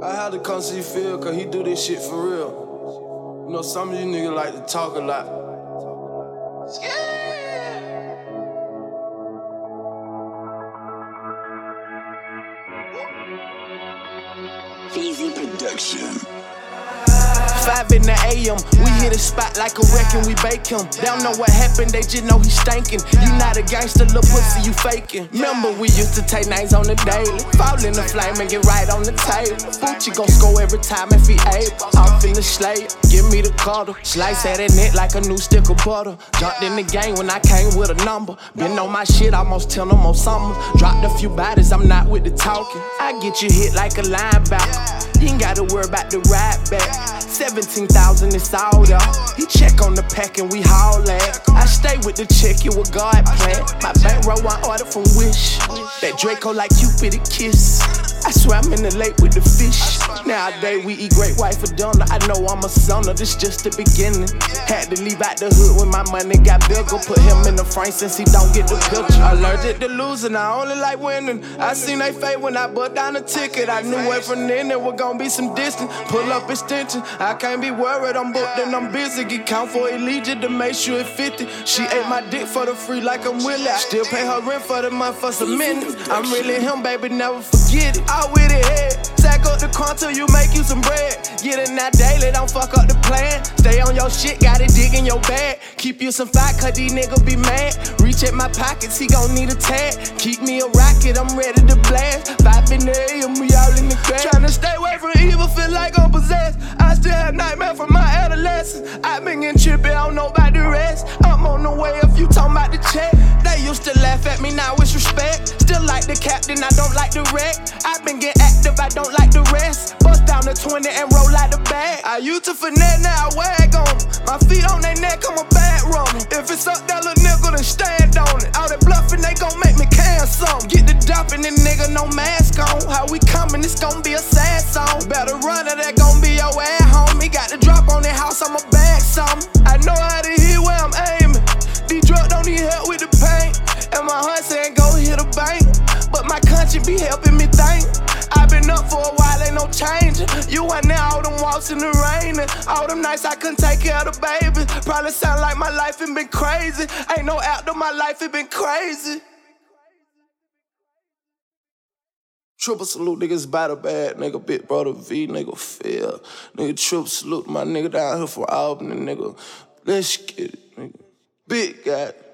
I had to come see Phil, cause he do this shit for real. You know, some of you niggas like to talk a lot. Easy Production. 5 in the AM, we hit a spot like a wreck and we bake him. They don't know what happened, they just know he's stinking. You not a gangster, little pussy, you faking. Remember we used to take names on the daily, fall in the flame and get right on the table. Gucci gon' score every time if he able. Off in the slate, give me the cutter. Slice at that neck like a new stick of butter. Jumped in the game when I came with a number. Been on my shit almost 10 or more summers. Dropped a few bodies, I'm not with the talking. I get you hit like a linebacker. You ain't gotta worry about the ride back. 17,000, it's all there. He check on the pack and we haul at. I stay with the check, you a God plan. My bankroll I order from Wish. That Draco like Cupid a kiss. I swam in the lake with the fish. Nowadays we eat great white for dinner. I know I'm a sonner, this just the beginning. Had to leave out the hood when my money got bigger. Put him in the frame since he don't get the picture. Allergic to losing, I only like winning. I seen they fade when I bought down the ticket. I knew way from then there was gonna be some distance. Pull up extension, I can't be worried, I'm booked and I'm busy. Get count for Elijah to make sure it's 50. She ate my dick for the free like I'm Willie. I still pay her rent for the month for some minutes. I'm really him, baby, never forget it. All with it head, stack up the coin till you make you some bread. Get in that daily, don't fuck up the plan. Stay on your shit, got it dig in your bag. Keep you some fight, cause these niggas be mad. Reach at my pockets, he gon' need a tag. Keep me a rocket, I'm ready to blast. 5 in the AM, we all in the crack. Tryna stay away from evil, feel like I'm possessed. I still have nightmares from my adolescence. I been getting trippy, I don't know about the rest. I'm on the way if you talking about the check. They used to laugh at me, now it's respect. Still like the captain, I don't like the wreck. I been getting active, I don't like the rest. Bust down the 20 and roll out the bag. I used to finesse, now I wag on them. My feet on their neck, I'm a bad runner. If it's up that little nigga, then stand on it. All that bluffing, they gon' make me can some. Get the dumping, and nigga, no mask on. How we coming, it's gon' be a sad song. Better run or that gon' be your ass, homie. Got the drop on that house, I'ma bag some. I know how to hit where I'm aiming. These drugs don't need help with the pain. And my heart saying go hit a bank. But my country be helping me think. I've been up for a while, ain't no changing. You went there, all them walks in the rain. And all them nights I couldn't take care of the baby. Probably sound like my life had been crazy. Ain't no after my life, it been crazy. Triple salute niggas by the bad, nigga. Big brother V, nigga Phil. Nigga triple salute my nigga down here from Albany, nigga. Let's get it, nigga. Big guy.